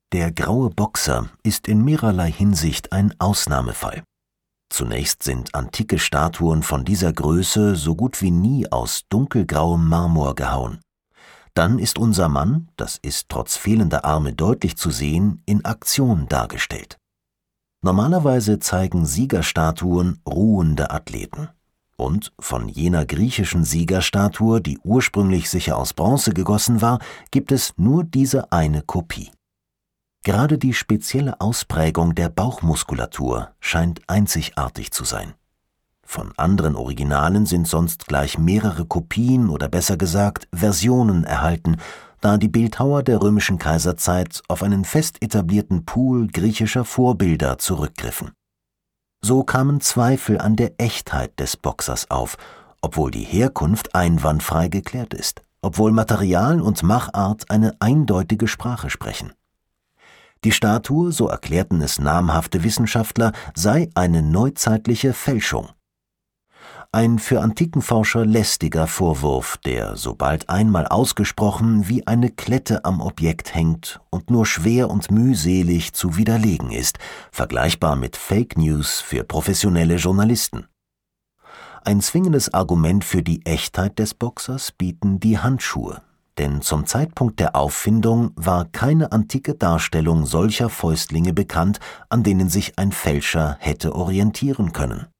Der graue Boxer ist in mehrerlei Hinsicht ein Ausnahmefall. Zunächst sind antike Statuen von dieser Größe so gut wie nie aus dunkelgrauem Marmor gehauen. Dann ist unser Mann, das ist trotz fehlender Arme deutlich zu sehen, in Aktion dargestellt. Normalerweise zeigen Siegerstatuen ruhende Athleten. Und von jener griechischen Siegerstatue, die ursprünglich sicher aus Bronze gegossen war, gibt es nur diese eine Kopie. Gerade die spezielle Ausprägung der Bauchmuskulatur scheint einzigartig zu sein. Von anderen Originalen sind sonst gleich mehrere Kopien oder besser gesagt Versionen erhalten, da die Bildhauer der römischen Kaiserzeit auf einen fest etablierten Pool griechischer Vorbilder zurückgriffen. So kamen Zweifel an der Echtheit des Boxers auf, obwohl die Herkunft einwandfrei geklärt ist, obwohl Material und Machart eine eindeutige Sprache sprechen. Die Statue, so erklärten es namhafte Wissenschaftler, sei eine neuzeitliche Fälschung. Ein für Antikenforscher lästiger Vorwurf, der, sobald einmal ausgesprochen, wie eine Klette am Objekt hängt und nur schwer und mühselig zu widerlegen ist, vergleichbar mit Fake News für professionelle Journalisten. Ein zwingendes Argument für die Echtheit des Boxers bieten die Handschuhe, denn zum Zeitpunkt der Auffindung war keine antike Darstellung solcher Fäustlinge bekannt, an denen sich ein Fälscher hätte orientieren können.